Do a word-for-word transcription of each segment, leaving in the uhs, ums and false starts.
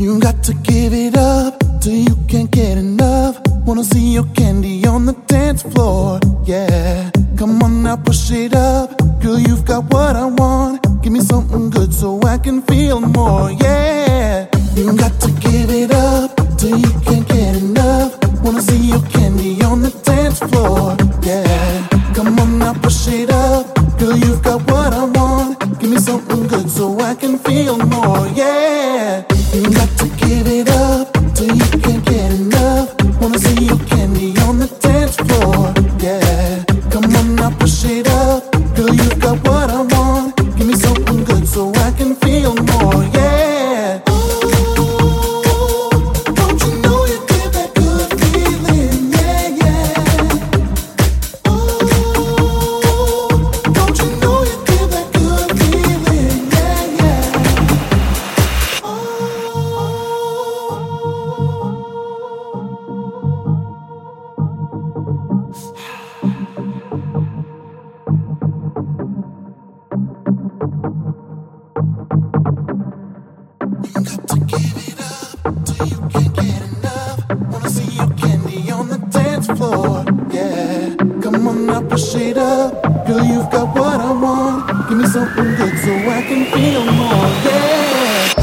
You got to give it up till you can't get enough. Wanna see your candy on the dance floor, yeah. Come on now, push it up. Girl, you've got what I want. Give me something good so I can feel more, yeah. You got to give it up till you can't get enough. Wanna see your candy on the dance floor, yeah. Come on now, push it up. Girl, you've got what I want. Give me something good so I can feel more, yeah. You got to give it up till you can't get enough. Wanna see your candy on the dance floor, yeah. Come on now, push it up. Girl, you've got what I want. Give me something good so I can feel more, yeah. Push it up, girl, you've got what I want. Give me something good so I can feel more, yeah.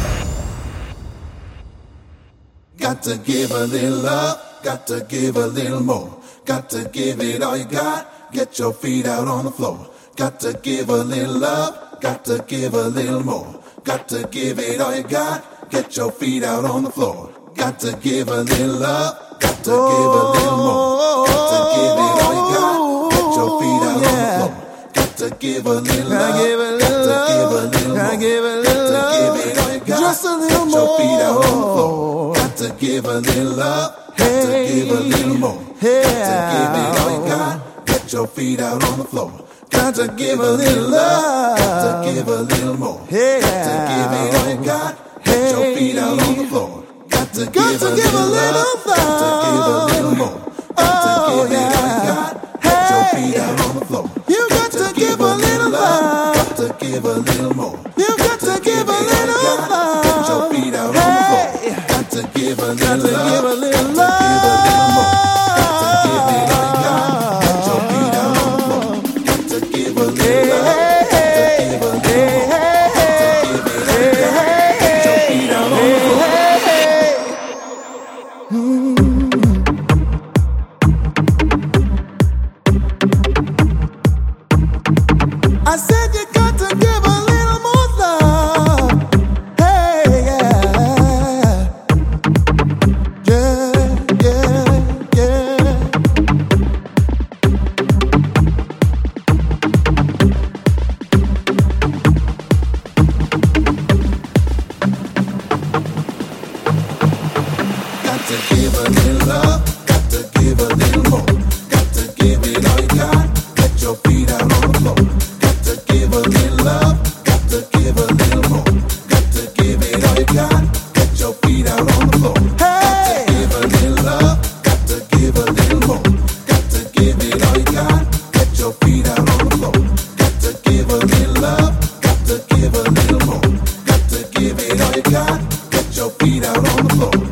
Got to give a little love, got to give a little more. Got to give it all you got, get your feet out on the floor. Got to give a little love, got to give a little more. Got to give it all you got, get your feet out on the floor. Got to give a little love, got to give a little more. Got to give it all you got. Your feet out yeah. on the floor. Got to give a little love. Give a little got to give a little more. Give a little got to give it all you got. Just a little more. Your feet out on the floor. Got to give a little love. Got hey. to give a little more. Yeah. Got to give it all you got. Get your feet out on the floor. Got to give a little love. Got to give a little more. Yeah. Got to give it all you got. Get your feet out on the floor. Got to give a little love. Got to give a little more. Got to give it all you got. Your feet out on the floor. You got, got to, to give a little love. Got to give a little more. You got, got to, to give a little love. Get your feet out hey. on the floor. Got to give a little love. Got to give a little more. Got to give it all you got. Get your feet out on the floor. Got to give a little love. Got to give a little more. Got to give it all you got. Get your feet out on the floor. Mm. I said you got to give a little more love. Hey, yeah. Yeah, yeah, yeah. Got to give a little love. Got to give a little more. Got to give it all you got. Get your feet out on the floor. Give a little love, got to give a little more. Got to give it all you got. Get your feet out on the floor. Hey. Got to give a little love, got to give a little more. Got to give it all you got. Get your feet out on the floor. Got to give a little love, got to give a little more. Got to give it all you got. Get your feet out on the floor.